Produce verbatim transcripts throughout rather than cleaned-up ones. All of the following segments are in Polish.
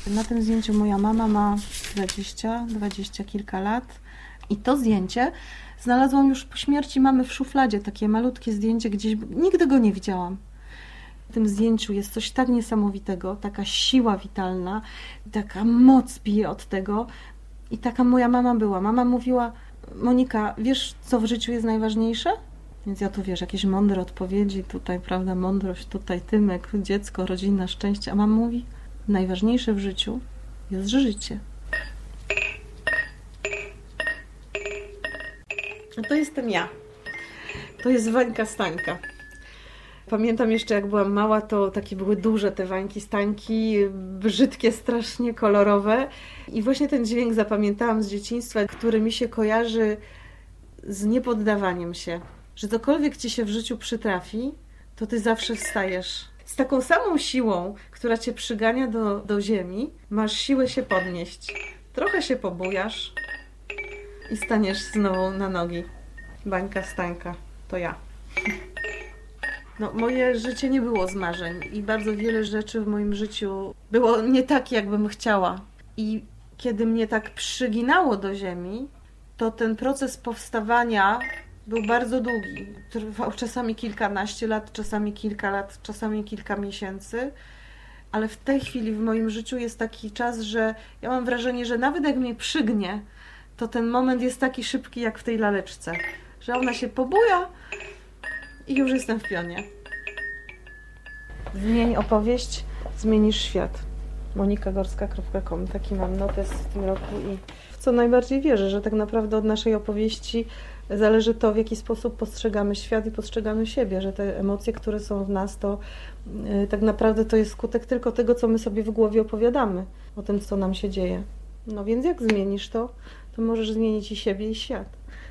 Na tym zdjęciu moja mama ma dwadzieścia, dwadzieścia kilka lat i to zdjęcie znalazłam już po śmierci mamy w szufladzie, takie malutkie zdjęcie gdzieś, nigdy go nie widziałam. W tym zdjęciu jest coś tak niesamowitego, taka siła witalna, taka moc bije od tego i taka moja mama była. Mama mówiła: Monika, wiesz, co w życiu jest najważniejsze? Więc ja tu, wiesz, jakieś mądre odpowiedzi, tutaj, prawda, mądrość, tutaj Tymek, dziecko, rodzina, szczęście. A mama mówi: najważniejsze w życiu jest życie. A to jestem ja. To jest Wańka Stańka. Pamiętam jeszcze, jak byłam mała, to takie były duże te Wańki Stańki, brzydkie, strasznie kolorowe. I właśnie ten dźwięk zapamiętałam z dzieciństwa, który mi się kojarzy z niepoddawaniem się. Że cokolwiek ci się w życiu przytrafi, to ty zawsze wstajesz. Z taką samą siłą, która cię przygania do, do ziemi, masz siłę się podnieść. Trochę się pobujasz i staniesz znowu na nogi. Wańka Stańka, to ja. No, moje życie nie było z marzeń i bardzo wiele rzeczy w moim życiu było nie tak, jakbym chciała. I kiedy mnie tak przyginało do ziemi, to ten proces powstawania był bardzo długi. Trwał czasami kilkanaście lat, czasami kilka lat, czasami kilka miesięcy. Ale w tej chwili w moim życiu jest taki czas, że ja mam wrażenie, że nawet jak mnie przygnie, to ten moment jest taki szybki jak w tej laleczce. Że ona się pobuja i już jestem w pionie. Zmień opowieść, zmienisz świat. monika gorska kropka com. Taki mam notes w tym roku i w co najbardziej wierzę, że tak naprawdę od naszej opowieści zależy to, w jaki sposób postrzegamy świat i postrzegamy siebie, że te emocje, które są w nas, to yy, tak naprawdę to jest skutek tylko tego, co my sobie w głowie opowiadamy o tym, co nam się dzieje. No więc jak zmienisz to, to możesz zmienić i siebie, i świat.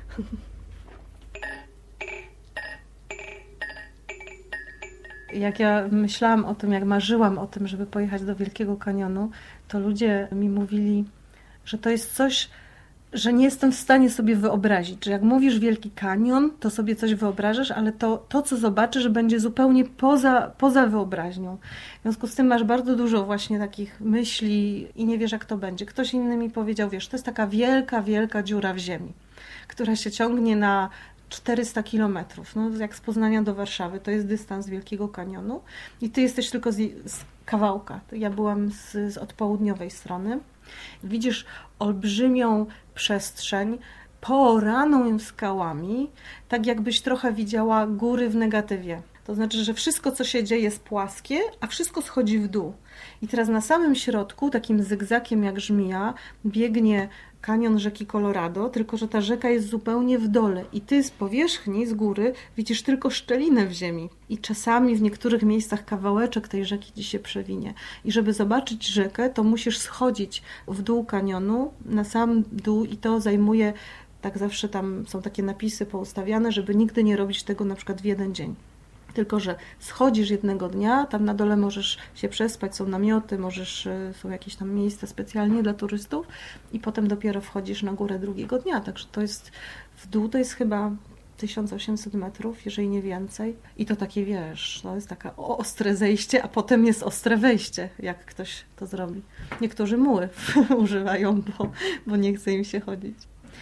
Jak ja myślałam o tym, jak marzyłam o tym, żeby pojechać do Wielkiego Kanionu, to ludzie mi mówili, że to jest coś, że nie jestem w stanie sobie wyobrazić, że jak mówisz Wielki Kanion, to sobie coś wyobrażasz, ale to, to co zobaczysz, będzie zupełnie poza, poza wyobraźnią. W związku z tym masz bardzo dużo właśnie takich myśli i nie wiesz, jak to będzie. Ktoś inny mi powiedział, wiesz, to jest taka wielka, wielka dziura w ziemi, która się ciągnie na czterysta kilometrów, no jak z Poznania do Warszawy, to jest dystans Wielkiego Kanionu i ty jesteś tylko z, z kawałka. Ja byłam z, z od południowej strony. Widzisz olbrzymią przestrzeń pooraną skałami, tak jakbyś trochę widziała góry w negatywie. To znaczy, że wszystko, co się dzieje, jest płaskie, a wszystko schodzi w dół. I teraz na samym środku, takim zygzakiem jak żmija, biegnie kanion rzeki Colorado, tylko że ta rzeka jest zupełnie w dole i ty z powierzchni, z góry widzisz tylko szczelinę w ziemi i czasami w niektórych miejscach kawałeczek tej rzeki ci się przewinie. I żeby zobaczyć rzekę, to musisz schodzić w dół kanionu, na sam dół i to zajmuje, tak zawsze tam są takie napisy poustawiane, żeby nigdy nie robić tego na przykład w jeden dzień. Tylko że schodzisz jednego dnia, tam na dole możesz się przespać, są namioty, możesz, są jakieś tam miejsca specjalnie dla turystów i potem dopiero wchodzisz na górę drugiego dnia. Także to jest, w dół to jest chyba tysiąc osiemset metrów, jeżeli nie więcej. I to takie, wiesz, to jest takie ostre zejście, a potem jest ostre wejście, jak ktoś to zrobi. Niektórzy muły używają, bo, bo nie chce im się chodzić.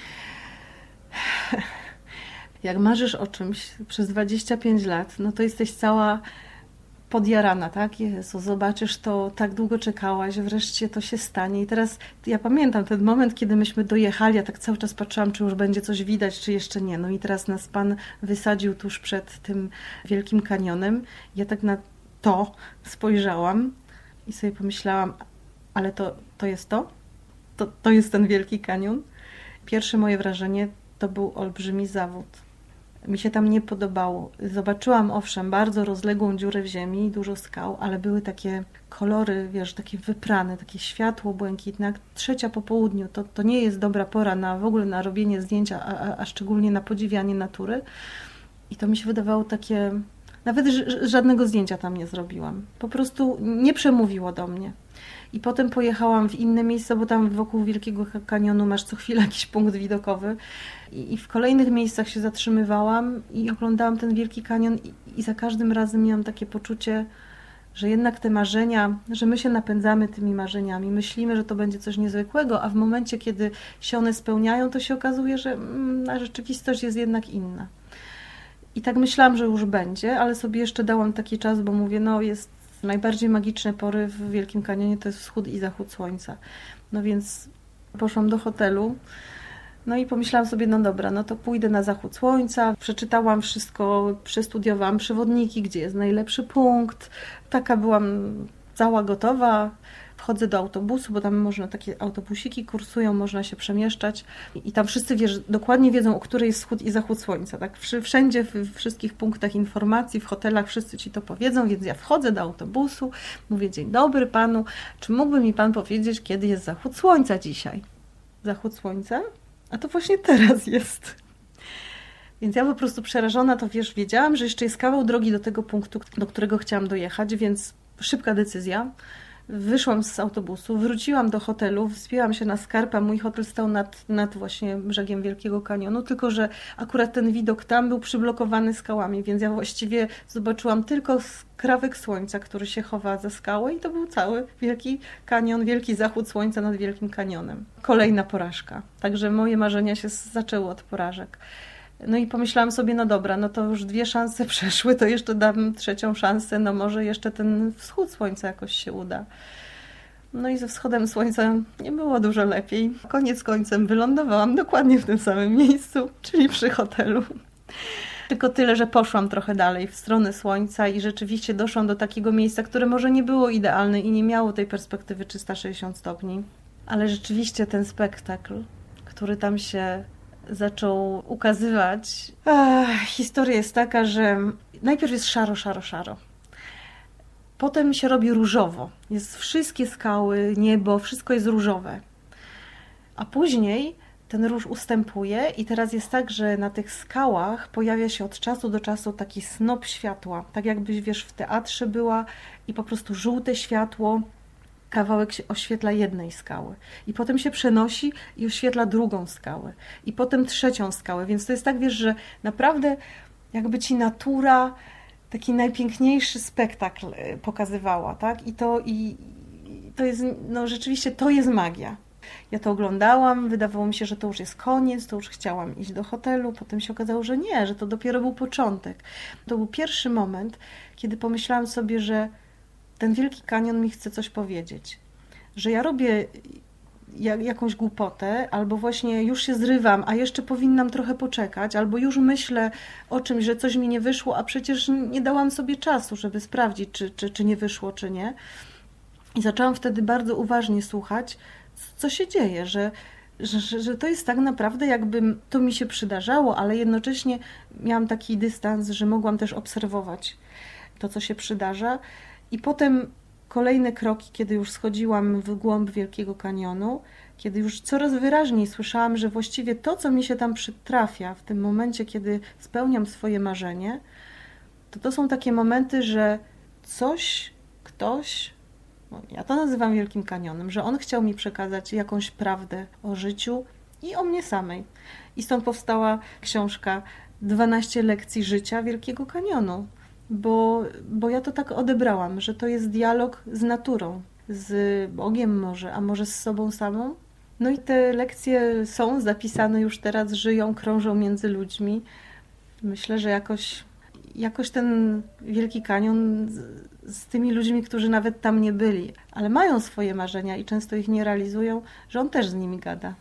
Jak marzysz o czymś przez dwadzieścia pięć lat, no to jesteś cała podjarana, tak? Jezu, zobaczysz to, tak długo czekałaś, wreszcie to się stanie. I teraz ja pamiętam ten moment, kiedy myśmy dojechali, ja tak cały czas patrzyłam, czy już będzie coś widać, czy jeszcze nie. No i teraz nas Pan wysadził tuż przed tym Wielkim Kanionem. Ja tak na to spojrzałam i sobie pomyślałam, ale to, to jest to? to? To jest ten Wielki Kanion? Pierwsze moje wrażenie to był olbrzymi zawód. Mi się tam nie podobało. Zobaczyłam, owszem, bardzo rozległą dziurę w ziemi, dużo skał, ale były takie kolory, wiesz, takie wyprane, takie światło błękitne, jak trzecia po południu. To, to nie jest dobra pora na w ogóle na robienie zdjęcia, a, a, a szczególnie na podziwianie natury. I to mi się wydawało takie... Nawet ż- żadnego zdjęcia tam nie zrobiłam. Po prostu nie przemówiło do mnie. I potem pojechałam w inne miejsca, bo tam wokół Wielkiego Kanionu masz co chwilę jakiś punkt widokowy. I, i w kolejnych miejscach się zatrzymywałam i oglądałam ten Wielki Kanion i, i za każdym razem miałam takie poczucie, że jednak te marzenia, że my się napędzamy tymi marzeniami, myślimy, że to będzie coś niezwykłego, a w momencie, kiedy się one spełniają, to się okazuje, że mm, a rzeczywistość jest jednak inna. I tak myślałam, że już będzie, ale sobie jeszcze dałam taki czas, bo mówię, no jest najbardziej magiczne pory w Wielkim Kanionie, to jest wschód i zachód słońca. No więc poszłam do hotelu, no i pomyślałam sobie, no dobra, no to pójdę na zachód słońca, przeczytałam wszystko, przestudiowałam przewodniki, gdzie jest najlepszy punkt, taka byłam cała gotowa. Wchodzę do autobusu, bo tam można, takie autobusiki kursują, można się przemieszczać i tam wszyscy wiesz, dokładnie wiedzą, o której jest wschód i zachód słońca. Tak? Wszędzie, w wszystkich punktach informacji, w hotelach wszyscy ci to powiedzą, więc ja wchodzę do autobusu, mówię, dzień dobry panu, czy mógłby mi pan powiedzieć, kiedy jest zachód słońca dzisiaj? Zachód słońca? A to właśnie teraz jest. Więc ja po prostu przerażona, to wiesz, wiedziałam, że jeszcze jest kawał drogi do tego punktu, do którego chciałam dojechać, więc szybka decyzja. Wyszłam z autobusu, wróciłam do hotelu, wspięłam się na skarp, a mój hotel stał nad, nad właśnie brzegiem Wielkiego Kanionu, tylko że akurat ten widok tam był przyblokowany skałami, więc ja właściwie zobaczyłam tylko skrawek słońca, który się chowa za skałę i to był cały Wielki Kanion, wielki zachód słońca nad Wielkim Kanionem. Kolejna porażka. Także moje marzenia się zaczęły od porażek. No i pomyślałam sobie, no dobra, no to już dwie szanse przeszły, to jeszcze dam trzecią szansę, no może jeszcze ten wschód słońca jakoś się uda. No i ze wschodem słońca nie było dużo lepiej. Koniec końcem wylądowałam dokładnie w tym samym miejscu, czyli przy hotelu. Tylko tyle, że poszłam trochę dalej w stronę słońca i rzeczywiście doszłam do takiego miejsca, które może nie było idealne i nie miało tej perspektywy trzysta sześćdziesiąt stopni. Ale rzeczywiście ten spektakl, który tam się zaczął ukazywać. Ach, historia jest taka, że najpierw jest szaro, szaro, szaro. Potem się robi różowo. Jest wszystkie skały, niebo, wszystko jest różowe. A później ten róż ustępuje i teraz jest tak, że na tych skałach pojawia się od czasu do czasu taki snop światła. Tak jakbyś, wiesz, w teatrze była i po prostu żółte światło, kawałek się oświetla jednej skały i potem się przenosi i oświetla drugą skałę i potem trzecią skałę, więc to jest tak, wiesz, że naprawdę jakby ci natura taki najpiękniejszy spektakl pokazywała, tak? I to, i, i to jest, no rzeczywiście to jest magia. Ja to oglądałam, wydawało mi się, że to już jest koniec, to już chciałam iść do hotelu, potem się okazało, że nie, że to dopiero był początek. To był pierwszy moment, kiedy pomyślałam sobie, że ten Wielki Kanion mi chce coś powiedzieć, że ja robię jakąś głupotę, albo właśnie już się zrywam, a jeszcze powinnam trochę poczekać, albo już myślę o czymś, że coś mi nie wyszło, a przecież nie dałam sobie czasu, żeby sprawdzić, czy, czy, czy nie wyszło, czy nie. I zaczęłam wtedy bardzo uważnie słuchać, co się dzieje, że, że, że to jest tak naprawdę jakby to mi się przydarzało, ale jednocześnie miałam taki dystans, że mogłam też obserwować to, co się przydarza. I potem kolejne kroki, kiedy już schodziłam w głąb Wielkiego Kanionu, kiedy już coraz wyraźniej słyszałam, że właściwie to, co mi się tam przytrafia w tym momencie, kiedy spełniam swoje marzenie, to to są takie momenty, że coś, ktoś, ja to nazywam Wielkim Kanionem, że on chciał mi przekazać jakąś prawdę o życiu i o mnie samej. I stąd powstała książka dwanaście lekcji życia Wielkiego Kanionu. Bo, bo ja to tak odebrałam, że to jest dialog z naturą, z Bogiem może, a może z sobą samą. No i te lekcje są zapisane już teraz, żyją, krążą między ludźmi. Myślę, że jakoś, jakoś ten Wielki Kanion z, z tymi ludźmi, którzy nawet tam nie byli, ale mają swoje marzenia i często ich nie realizują, że on też z nimi gada.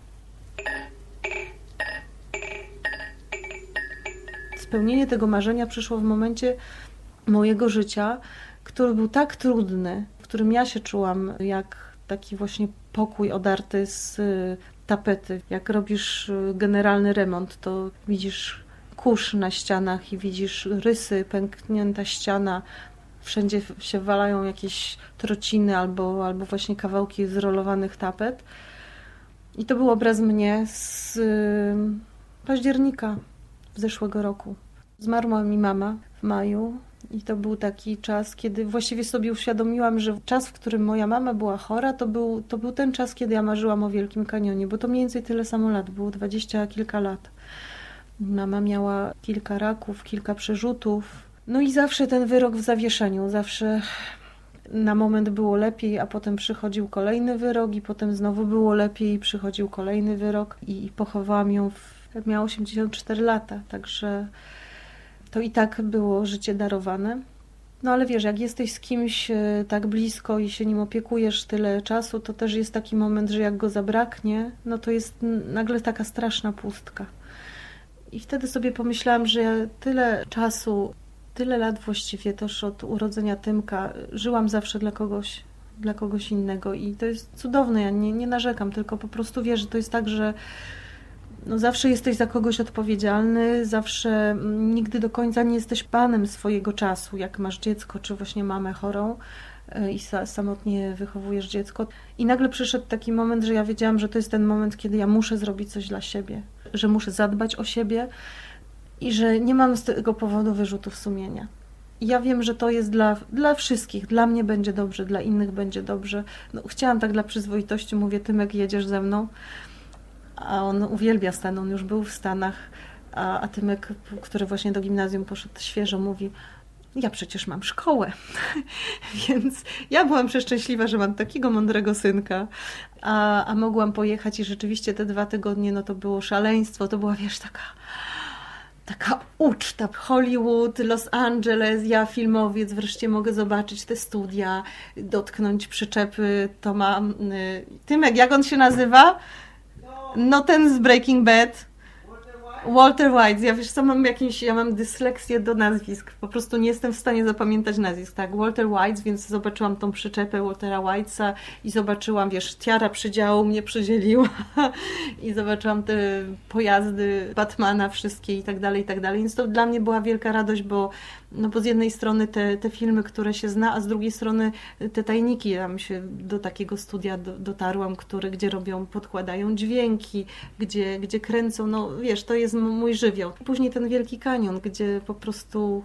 Spełnienie tego marzenia przyszło w momencie mojego życia, który był tak trudny, w którym ja się czułam jak taki właśnie pokój odarty z tapety. Jak robisz generalny remont, to widzisz kurz na ścianach i widzisz rysy, pęknięta ściana, wszędzie się walają jakieś trociny albo, albo właśnie kawałki zrolowanych tapet. I to był obraz mnie z października zeszłego roku. Zmarła mi mama w maju i to był taki czas, kiedy właściwie sobie uświadomiłam, że czas, w którym moja mama była chora, to był, to był ten czas, kiedy ja marzyłam o Wielkim Kanionie, bo to mniej więcej tyle samo lat, było dwadzieścia kilka lat. Mama miała kilka raków, kilka przerzutów. No i zawsze ten wyrok w zawieszeniu, zawsze na moment było lepiej, a potem przychodził kolejny wyrok i potem znowu było lepiej i przychodził kolejny wyrok i, i pochowałam ją, w, miała osiemdziesiąt cztery lata, także to i tak było życie darowane. No ale wiesz, jak jesteś z kimś tak blisko i się nim opiekujesz tyle czasu, to też jest taki moment, że jak go zabraknie, no to jest nagle taka straszna pustka. I wtedy sobie pomyślałam, że ja tyle czasu, tyle lat właściwie też od urodzenia Tymka żyłam zawsze dla kogoś, dla kogoś innego i to jest cudowne, ja nie, nie narzekam, tylko po prostu wiesz, że to jest tak, że no zawsze jesteś za kogoś odpowiedzialny, zawsze nigdy do końca nie jesteś panem swojego czasu, jak masz dziecko, czy właśnie mamę chorą i samotnie wychowujesz dziecko. I nagle przyszedł taki moment, że ja wiedziałam, że to jest ten moment, kiedy ja muszę zrobić coś dla siebie, że muszę zadbać o siebie i że nie mam z tego powodu wyrzutów sumienia. I ja wiem, że to jest dla, dla wszystkich, dla mnie będzie dobrze, dla innych będzie dobrze. No, chciałam tak dla przyzwoitości, mówię, Tymek, jedziesz ze mną. A on uwielbia Stany, on już był w Stanach, a, a Tymek, który właśnie do gimnazjum poszedł świeżo, mówi, ja przecież mam szkołę. Więc ja byłam przeszczęśliwa, że mam takiego mądrego synka, a, a mogłam pojechać i rzeczywiście te dwa tygodnie, no to było szaleństwo, to była, wiesz, taka, taka uczta. Hollywood, Los Angeles, ja filmowiec, wreszcie mogę zobaczyć te studia, dotknąć przyczepy, to mam... Tymek, jak on się nazywa? No ten z Breaking Bad. Walter White. Ja wiesz co, mam jakieś, ja mam dysleksję do nazwisk. Po prostu nie jestem w stanie zapamiętać nazwisk. Tak, Walter White, więc zobaczyłam tą przyczepę Waltera White'a i zobaczyłam, wiesz, tiara przydziału mnie przydzieliła i zobaczyłam te pojazdy Batmana wszystkie i tak dalej, i tak dalej. Więc to dla mnie była wielka radość, bo no bo z jednej strony te, te filmy, które się zna, a z drugiej strony te tajniki. Tam się do takiego studia do, dotarłam, które, gdzie robią, podkładają dźwięki, gdzie, gdzie kręcą, no wiesz, to jest mój żywioł. Później ten Wielki Kanion, gdzie po prostu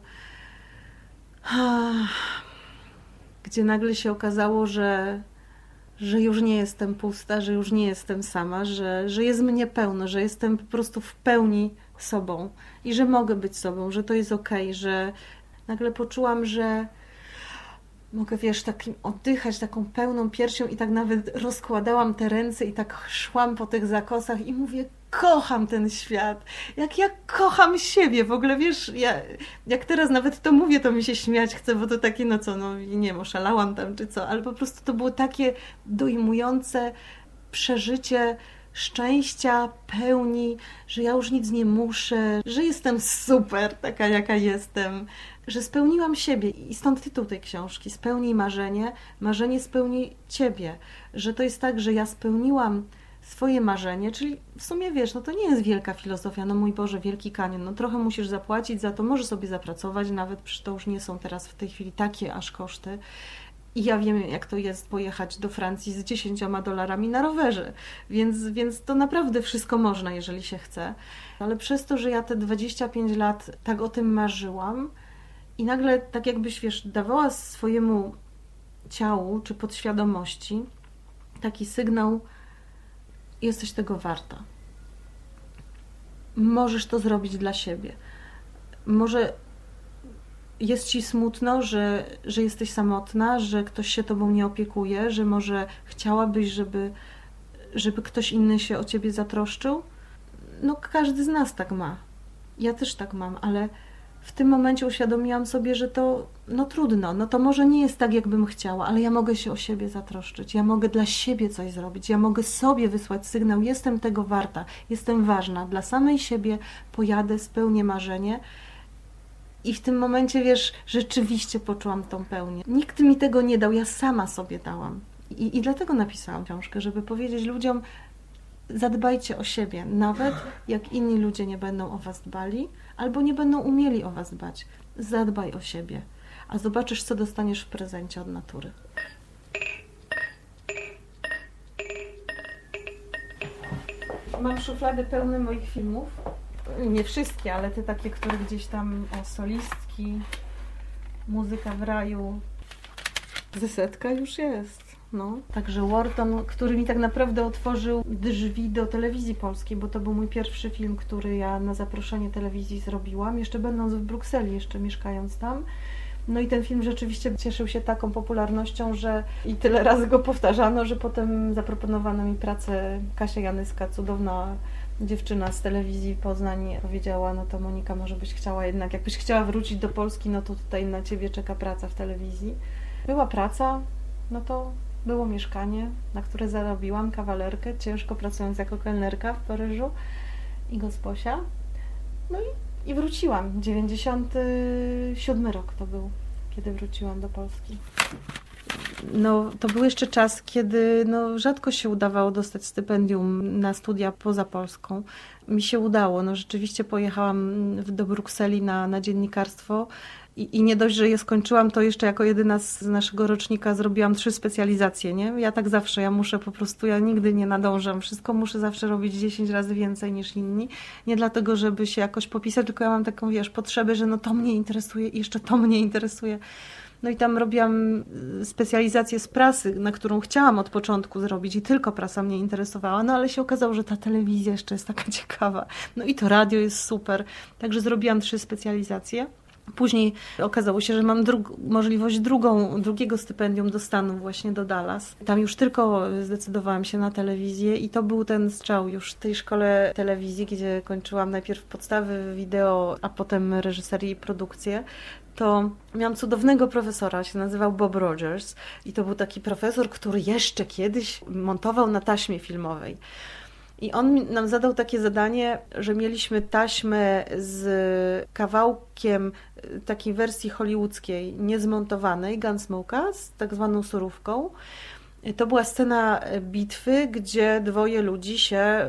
gdzie nagle się okazało, że że już nie jestem pusta, że już nie jestem sama, że, że jest mnie pełno, że jestem po prostu w pełni sobą i że mogę być sobą, że to jest okej, że nagle poczułam, że mogę, wiesz, takim oddychać taką pełną piersią i tak nawet rozkładałam te ręce i tak szłam po tych zakosach i mówię, kocham ten świat, jak ja kocham siebie, w ogóle wiesz, ja, jak teraz nawet to mówię, to mi się śmiać chce, bo to takie, no co, no nie wiem, oszalałam tam czy co, ale po prostu to było takie dojmujące przeżycie szczęścia, pełni, że ja już nic nie muszę, że jestem super, taka jaka jestem, że spełniłam siebie i stąd tytuł tej książki, Spełnij marzenie, marzenie spełni ciebie, że to jest tak, że ja spełniłam swoje marzenie, czyli w sumie wiesz, no to nie jest wielka filozofia, no mój Boże, Wielki Kanion, no trochę musisz zapłacić za to, możesz sobie zapracować, nawet przy to już nie są teraz w tej chwili takie aż koszty. I ja wiem, jak to jest pojechać do Francji z dziesięcioma dolarami na rowerze, więc, więc to naprawdę wszystko można, jeżeli się chce. Ale przez to, że ja te dwadzieścia pięć lat tak o tym marzyłam i nagle tak jakbyś, wiesz, dawała swojemu ciału czy podświadomości taki sygnał, jesteś tego warta. Możesz to zrobić dla siebie. Może jest ci smutno, że, że jesteś samotna, że ktoś się tobą nie opiekuje, że może chciałabyś, żeby, żeby ktoś inny się o ciebie zatroszczył? No każdy z nas tak ma. Ja też tak mam, ale w tym momencie uświadomiłam sobie, że to no trudno, no to może nie jest tak, jakbym chciała, ale ja mogę się o siebie zatroszczyć, ja mogę dla siebie coś zrobić, ja mogę sobie wysłać sygnał, jestem tego warta, jestem ważna, dla samej siebie pojadę, spełnię marzenie. I w tym momencie, wiesz, rzeczywiście poczułam tą pełnię. Nikt mi tego nie dał, ja sama sobie dałam. I, i dlatego napisałam książkę, żeby powiedzieć ludziom, zadbajcie o siebie, nawet jak inni ludzie nie będą o was dbali, albo nie będą umieli o was dbać. Zadbaj o siebie, a zobaczysz, co dostaniesz w prezencie od natury. Mam szuflady pełne moich filmów. Nie wszystkie, ale te takie, które gdzieś tam, o, solistki, muzyka w raju. Zesetka już jest. No. Także Wharton, który mi tak naprawdę otworzył drzwi do telewizji polskiej, bo to był mój pierwszy film, który ja na zaproszenie telewizji zrobiłam, jeszcze będąc w Brukseli, jeszcze mieszkając tam. No i ten film rzeczywiście cieszył się taką popularnością, że i tyle razy go powtarzano, że potem zaproponowano mi pracę. Kasia Janyska, cudowna dziewczyna z telewizji Poznań, powiedziała, no to Monika, może byś chciała jednak, jakbyś chciała wrócić do Polski, no to tutaj na ciebie czeka praca w telewizji. Była praca, no to było mieszkanie, na które zarobiłam kawalerkę, ciężko pracując jako kelnerka w Paryżu i gosposia. No i, i wróciłam. dziewięćdziesiąty siódmy rok to był, kiedy wróciłam do Polski. No, to był jeszcze czas, kiedy no, rzadko się udawało dostać stypendium na studia poza Polską. Mi się udało. No, rzeczywiście pojechałam do Brukseli na, na dziennikarstwo i, i nie dość, że je skończyłam, to jeszcze jako jedyna z naszego rocznika zrobiłam trzy specjalizacje. Nie? Ja tak zawsze, ja muszę po prostu, ja nigdy nie nadążam. Wszystko muszę zawsze robić dziesięć razy więcej niż inni. Nie dlatego, żeby się jakoś popisać, tylko ja mam taką, wiesz, potrzebę, że no to mnie interesuje i jeszcze to mnie interesuje. No i tam robiłam specjalizację z prasy, na którą chciałam od początku zrobić i tylko prasa mnie interesowała, no ale się okazało, że ta telewizja jeszcze jest taka ciekawa. No i to radio jest super. Także zrobiłam trzy specjalizacje. Później okazało się, że mam dru- możliwość drugą, drugiego stypendium do Stanów, właśnie do Dallas. Tam już tylko zdecydowałam się na telewizję i to był ten strzał już w tej szkole telewizji, gdzie kończyłam najpierw podstawy wideo, a potem reżyserię i produkcję. To miałam cudownego profesora, się nazywał Bob Rogers i to był taki profesor, który jeszcze kiedyś montował na taśmie filmowej. I on nam zadał takie zadanie, że mieliśmy taśmę z kawałkiem takiej wersji hollywoodzkiej, niezmontowanej, Gunsmoke'a, z tak zwaną surówką. To była scena bitwy, gdzie dwoje ludzi się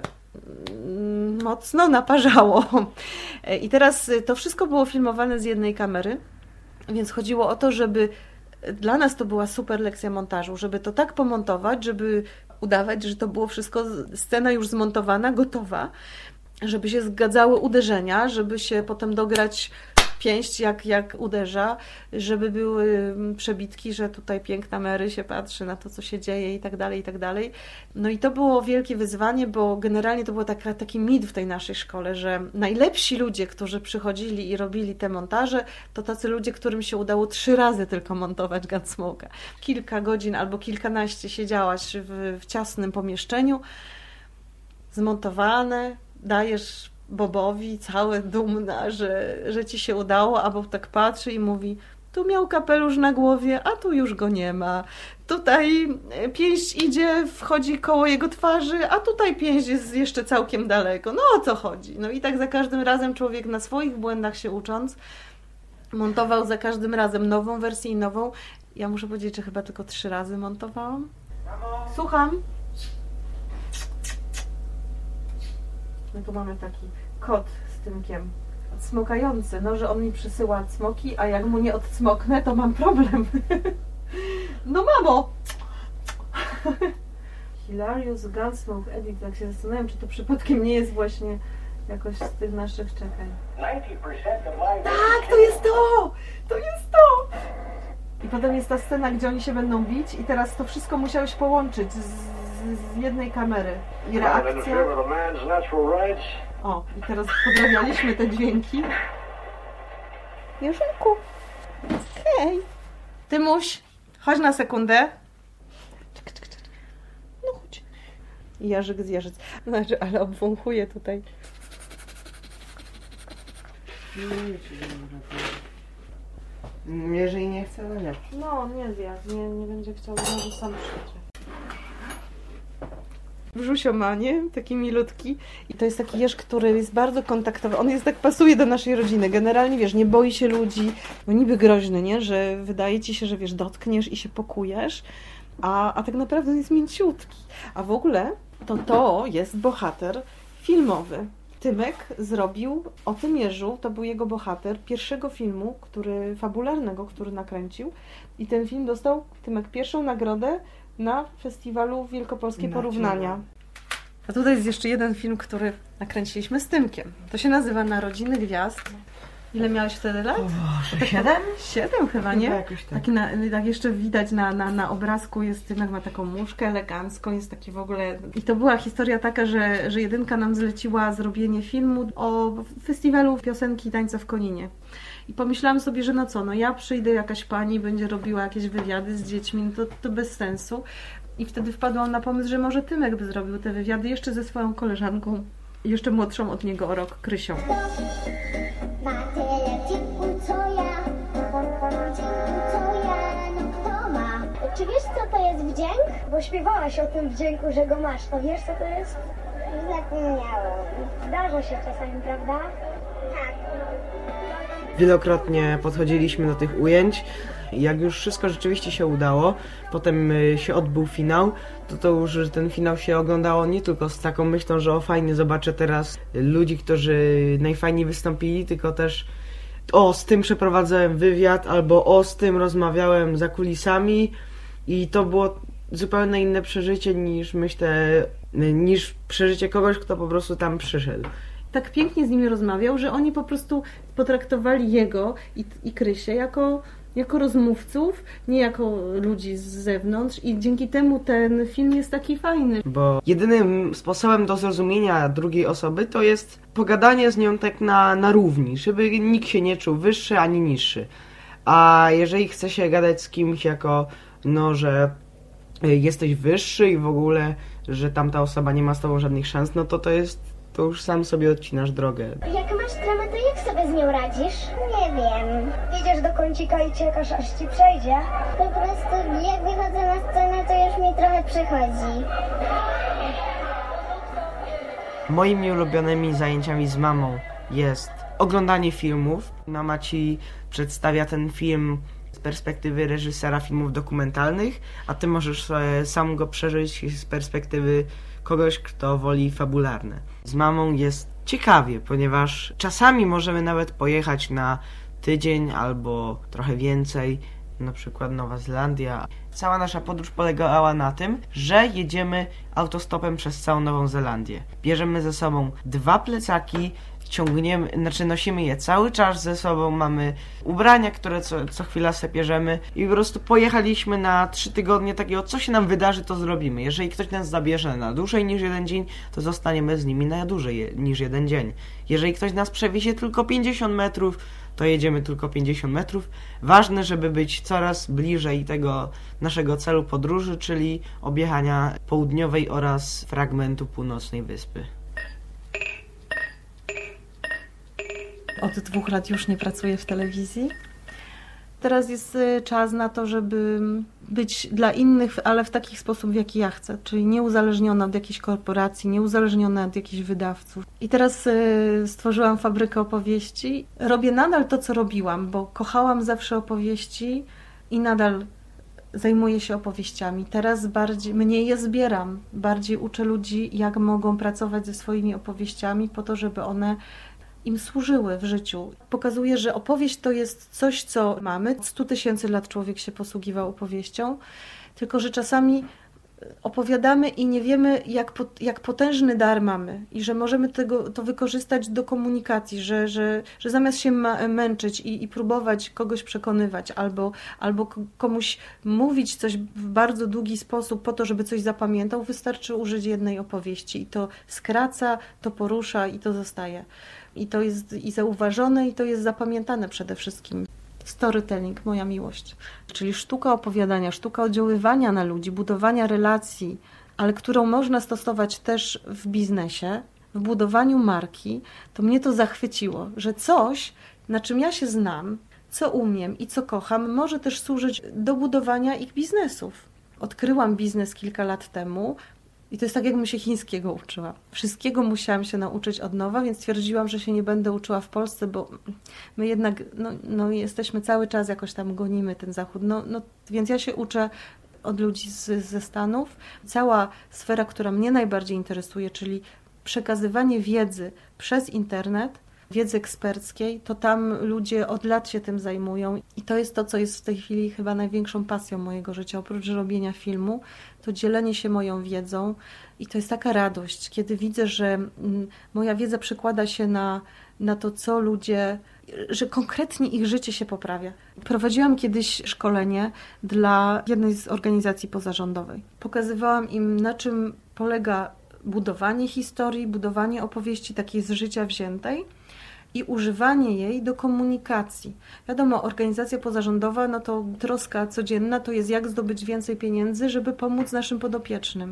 mocno naparzało. I teraz to wszystko było filmowane z jednej kamery, więc chodziło o to, żeby dla nas to była super lekcja montażu, żeby to tak pomontować, żeby udawać, że to było wszystko, scena już zmontowana, gotowa, żeby się zgadzały uderzenia, żeby się potem dograć pięść, jak, jak uderza, żeby były przebitki, że tutaj piękna Mary się patrzy na to, co się dzieje i tak dalej, i tak dalej. No i to było wielkie wyzwanie, bo generalnie to był taka, taki mit w tej naszej szkole, że najlepsi ludzie, którzy przychodzili i robili te montaże, to tacy ludzie, którym się udało trzy razy tylko montować Gunsmoke'a. Kilka godzin albo kilkanaście siedziałaś w, w ciasnym pomieszczeniu, zmontowane, dajesz Bobowi całe dumna, że, że ci się udało, a Bob tak patrzy i mówi: tu miał kapelusz na głowie, a tu już go nie ma. Tutaj pięść idzie, wchodzi koło jego twarzy, a tutaj pięść jest jeszcze całkiem daleko. No o co chodzi? No i tak za każdym razem człowiek na swoich błędach się ucząc, montował za każdym razem nową wersję i nową. Ja muszę powiedzieć, że chyba tylko trzy razy montowałam. Słucham. No tu mamy taki kot z tymkiem cmokający, no, że on mi przysyła cmoki, a jak mu nie odcmoknę, to mam problem. No mamo! Hilarious Gunsmoke Edit, tak się zastanawiam, czy to przypadkiem nie jest właśnie jakoś z tych naszych, czekaj. Tak, to jest to! To jest to! I potem jest ta scena, gdzie oni się będą bić i teraz to wszystko musiałeś połączyć z, z jednej kamery. I reakcja... O, i teraz podrabialiśmy te dźwięki. Jerzyku, hej. Tymuś, chodź na sekundę. Czek, czek, czek. No chodź. I Jarzyk z Jeżyc. Znaczy, ale obwąchuje tutaj. Jeżeli nie chce, to nie. No, nie zjadł, nie, nie będzie chciał, może sam przyjdzie. Brzusio ma, nie? Taki milutki. I to jest taki jeż, który jest bardzo kontaktowy. On jest tak, pasuje do naszej rodziny. Generalnie, wiesz, nie boi się ludzi. Bo niby groźny, nie? Że wydaje ci się, że wiesz, dotkniesz i się pokujesz. A, a tak naprawdę on jest mięciutki. A w ogóle to to jest bohater filmowy. Tymek zrobił o tym jeżu, to był jego bohater, pierwszego filmu, który fabularnego, który nakręcił. I ten film dostał, Tymek, pierwszą nagrodę na festiwalu Wielkopolskie Porównania. A tutaj jest jeszcze jeden film, który nakręciliśmy z Tymkiem. To się nazywa Narodziny Gwiazd. Ile miałeś wtedy lat? O Boże, siedem? Siedem chyba, nie? Chyba jakoś tak. Taki na, tak jeszcze widać na, na, na obrazku jest Tymek, ma taką muszkę elegancką, jest taki w ogóle... I to była historia taka, że, że jedynka nam zleciła zrobienie filmu o festiwalu piosenki i tańca w Koninie. I pomyślałam sobie, że no co, no ja przyjdę, jakaś pani będzie robiła jakieś wywiady z dziećmi, no to, to bez sensu. I wtedy wpadłam na pomysł, że może Tymek by zrobił te wywiady jeszcze ze swoją koleżanką, jeszcze młodszą od niego o rok, Krysią. Ma tyle wdzięku co ja, wdzięku co ja, no kto ma? Czy wiesz co to jest wdzięk? Bo śpiewałaś o tym wdzięku, że go masz, to wiesz co to jest? Zapomniałam. Zdarza się czasami, prawda? Tak. Wielokrotnie podchodziliśmy do tych ujęć. Jak już wszystko rzeczywiście się udało, potem się odbył finał, to to już ten finał się oglądało nie tylko z taką myślą, że o fajnie, zobaczę teraz ludzi, którzy najfajniej wystąpili, tylko też o, z tym przeprowadzałem wywiad, albo o, z tym rozmawiałem za kulisami i to było zupełnie inne przeżycie niż myślę, niż przeżycie kogoś, kto po prostu tam przyszedł. Tak pięknie z nimi rozmawiał, że oni po prostu potraktowali jego i, i Krysię jako, jako rozmówców, nie jako ludzi z zewnątrz i dzięki temu ten film jest taki fajny. Bo jedynym sposobem do zrozumienia drugiej osoby to jest pogadanie z nią tak na, na równi, żeby nikt się nie czuł wyższy ani niższy. A jeżeli chce się gadać z kimś jako, no, że jesteś wyższy i w ogóle, że tamta osoba nie ma z tobą żadnych szans, no to to jest to już sam sobie odcinasz drogę. Jak masz tremę, to jak sobie z nią radzisz? Nie wiem. Idziesz do kącika i czekasz, aż ci przejdzie? Po prostu jak wychodzę na scenę, to już mi trochę przychodzi. Moimi ulubionymi zajęciami z mamą jest oglądanie filmów. Mama ci przedstawia ten film z perspektywy reżysera filmów dokumentalnych, a ty możesz sobie sam go przeżyć z perspektywy kogoś, kto woli fabularne. Z mamą jest ciekawie, ponieważ czasami możemy nawet pojechać na tydzień albo trochę więcej, na przykład Nowa Zelandia. Cała nasza podróż polegała na tym, że jedziemy autostopem przez całą Nową Zelandię. Bierzemy ze sobą dwa plecaki, ciągniemy, znaczy nosimy je cały czas ze sobą, mamy ubrania, które co, co chwila sobie bierzemy i po prostu pojechaliśmy na trzy tygodnie takiego, co się nam wydarzy, to zrobimy. Jeżeli ktoś nas zabierze na dłużej niż jeden dzień, to zostaniemy z nimi na dłużej niż jeden dzień. Jeżeli ktoś nas przewiezie tylko pięćdziesiąt metrów, to jedziemy tylko pięćdziesiąt metrów. Ważne, żeby być coraz bliżej tego naszego celu podróży, czyli objechania południowej oraz fragmentu północnej wyspy. Od dwóch lat już nie pracuję w telewizji. Teraz jest czas na to, żeby być dla innych, ale w taki sposób, w jaki ja chcę. Czyli nieuzależniona od jakiejś korporacji, nieuzależniona od jakichś wydawców. I teraz stworzyłam fabrykę opowieści. Robię nadal to, co robiłam, bo kochałam zawsze opowieści i nadal zajmuję się opowieściami. Teraz bardziej, mniej je zbieram. Bardziej uczę ludzi, jak mogą pracować ze swoimi opowieściami po to, żeby one im służyły w życiu. Pokazuje, że opowieść to jest coś, co mamy. sto tysięcy lat człowiek się posługiwał opowieścią, tylko że czasami opowiadamy i nie wiemy, jak, jak potężny dar mamy i że możemy tego, to wykorzystać do komunikacji, że, że, że zamiast się męczyć i, i próbować kogoś przekonywać albo, albo komuś mówić coś w bardzo długi sposób po to, żeby coś zapamiętał, wystarczy użyć jednej opowieści i to skraca, to porusza i to zostaje. I to jest i zauważone, i to jest zapamiętane przede wszystkim. Storytelling, moja miłość. Czyli sztuka opowiadania, sztuka oddziaływania na ludzi, budowania relacji, ale którą można stosować też w biznesie, w budowaniu marki, to mnie to zachwyciło, że coś, na czym ja się znam, co umiem i co kocham, może też służyć do budowania ich biznesów. Odkryłam biznes kilka lat temu, i to jest tak, jakbym się chińskiego uczyła. Wszystkiego musiałam się nauczyć od nowa, więc stwierdziłam, że się nie będę uczyła w Polsce, bo my jednak no, no jesteśmy cały czas, jakoś tam gonimy ten Zachód. No, no, więc ja się uczę od ludzi z, ze Stanów. Cała sfera, która mnie najbardziej interesuje, czyli przekazywanie wiedzy przez internet, wiedzy eksperckiej, to tam ludzie od lat się tym zajmują i to jest to, co jest w tej chwili chyba największą pasją mojego życia, oprócz robienia filmu, to dzielenie się moją wiedzą i to jest taka radość, kiedy widzę, że moja wiedza przekłada się na, na to, co ludzie, że konkretnie ich życie się poprawia. Prowadziłam kiedyś szkolenie dla jednej z organizacji pozarządowej. Pokazywałam im, na czym polega budowanie historii, budowanie opowieści takiej z życia wziętej i używanie jej do komunikacji. Wiadomo, organizacja pozarządowa, no to troska codzienna to jest jak zdobyć więcej pieniędzy, żeby pomóc naszym podopiecznym.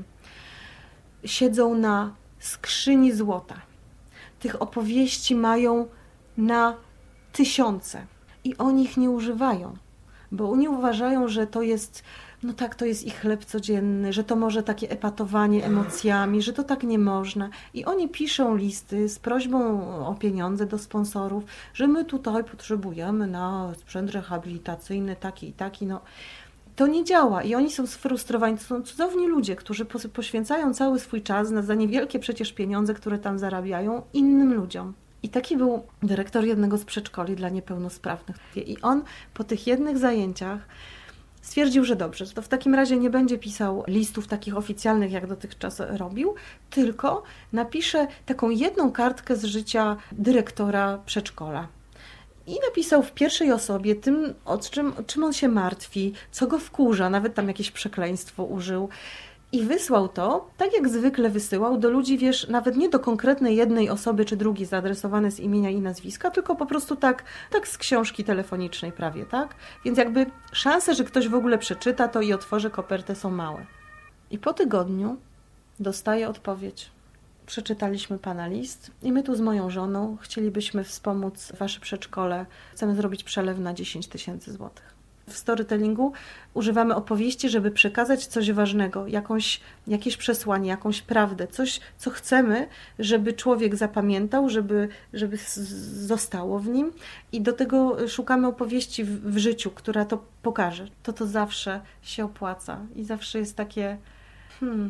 Siedzą na skrzyni złota. Tych opowieści mają na tysiące i oni ich nie używają, bo oni uważają, że to jest, no tak, to jest ich chleb codzienny, że to może takie epatowanie emocjami, że to tak nie można. I oni piszą listy z prośbą o pieniądze do sponsorów, że my tutaj potrzebujemy na sprzęt rehabilitacyjny taki i taki, no. To nie działa i oni są sfrustrowani. To są cudowni ludzie, którzy poświęcają cały swój czas na za niewielkie przecież pieniądze, które tam zarabiają, innym ludziom. I taki był dyrektor jednego z przedszkoli dla niepełnosprawnych. I on po tych jednych zajęciach stwierdził, że dobrze, to w takim razie nie będzie pisał listów takich oficjalnych, jak dotychczas robił, tylko napisze taką jedną kartkę z życia dyrektora przedszkola. I napisał w pierwszej osobie tym, o czym, czym on się martwi, co go wkurza, nawet tam jakieś przekleństwo użył. I wysłał to, tak jak zwykle wysyłał, do ludzi, wiesz, nawet nie do konkretnej jednej osoby czy drugiej zaadresowane z imienia i nazwiska, tylko po prostu tak, tak z książki telefonicznej prawie, tak? Więc jakby szanse, że ktoś w ogóle przeczyta to i otworzy kopertę, są małe. I po tygodniu dostaje odpowiedź. Przeczytaliśmy Pana list i my tu z moją żoną chcielibyśmy wspomóc Wasze przedszkole. Chcemy zrobić przelew na dziesięć tysięcy złotych. W storytellingu używamy opowieści, żeby przekazać coś ważnego, jakąś, jakieś przesłanie, jakąś prawdę, coś, co chcemy, żeby człowiek zapamiętał, żeby, żeby zostało w nim i do tego szukamy opowieści w, w życiu, która to pokaże. To to zawsze się opłaca i zawsze jest takie... Hmm,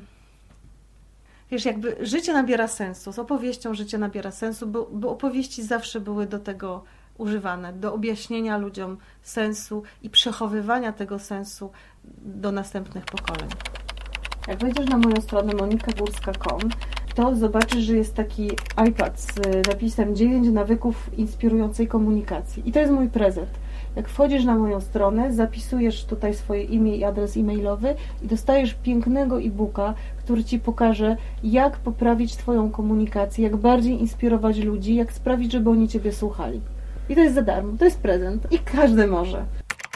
Wiesz, jakby życie nabiera sensu, z opowieścią życie nabiera sensu, bo, bo opowieści zawsze były do tego używane, do objaśnienia ludziom sensu i przechowywania tego sensu do następnych pokoleń. Jak wejdziesz na moją stronę monika górska kropka com, to zobaczysz, że jest taki iPad z napisem dziewięć nawyków inspirującej komunikacji. I to jest mój prezent. Jak wchodzisz na moją stronę, zapisujesz tutaj swoje imię i adres e-mailowy i dostajesz pięknego e-booka, który Ci pokaże, jak poprawić Twoją komunikację, jak bardziej inspirować ludzi, jak sprawić, żeby oni Ciebie słuchali. I to jest za darmo, to jest prezent i każdy może.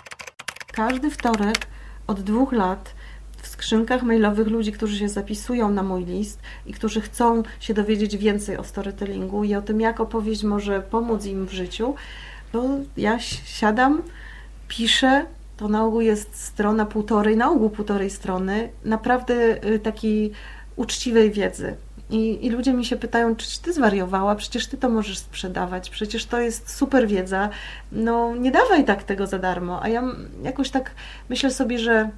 Każdy wtorek od dwóch lat w skrzynkach mailowych ludzi, którzy się zapisują na mój list i którzy chcą się dowiedzieć więcej o storytellingu i o tym, jak opowieść może pomóc im w życiu, to ja siadam, piszę, to na ogół jest strona półtorej, na ogół półtorej strony, naprawdę takiej uczciwej wiedzy. I, I ludzie mi się pytają, czy ty zwariowała, przecież ty to możesz sprzedawać, przecież to jest super wiedza, no nie dawaj tak tego za darmo. A ja jakoś tak myślę sobie, że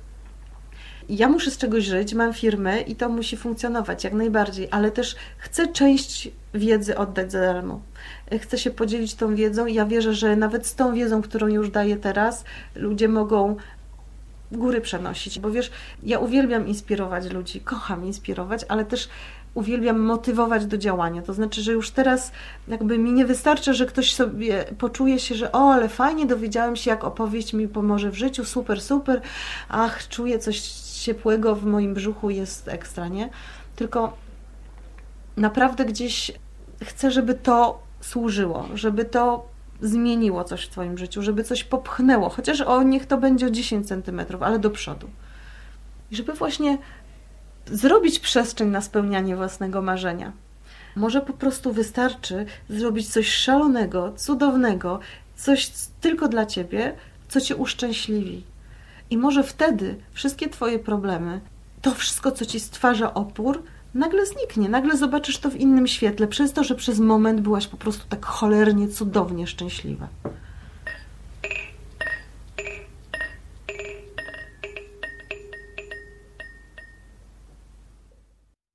ja muszę z czegoś żyć, mam firmę i to musi funkcjonować jak najbardziej, ale też chcę część wiedzy oddać za darmo. Chcę się podzielić tą wiedzą i ja wierzę, że nawet z tą wiedzą, którą już daję teraz, ludzie mogą góry przenosić. Bo wiesz, ja uwielbiam inspirować ludzi, kocham inspirować, ale też uwielbiam motywować do działania. To znaczy, że już teraz jakby mi nie wystarczy, że ktoś sobie poczuje się, że o, ale fajnie, dowiedziałem się, jak opowieść mi pomoże w życiu, super, super, ach, czuję coś ciepłego w moim brzuchu, jest ekstra, nie? Tylko naprawdę gdzieś chcę, żeby to służyło, żeby to zmieniło coś w Twoim życiu, żeby coś popchnęło, chociaż o, niech to będzie o dziesięć centymetrów, ale do przodu. I żeby właśnie zrobić przestrzeń na spełnianie własnego marzenia. Może po prostu wystarczy zrobić coś szalonego, cudownego, coś tylko dla Ciebie, co Cię uszczęśliwi. I może wtedy wszystkie Twoje problemy, to wszystko, co Ci stwarza opór, nagle zniknie, nagle zobaczysz to w innym świetle, przez to, że przez moment byłaś po prostu tak cholernie, cudownie szczęśliwa.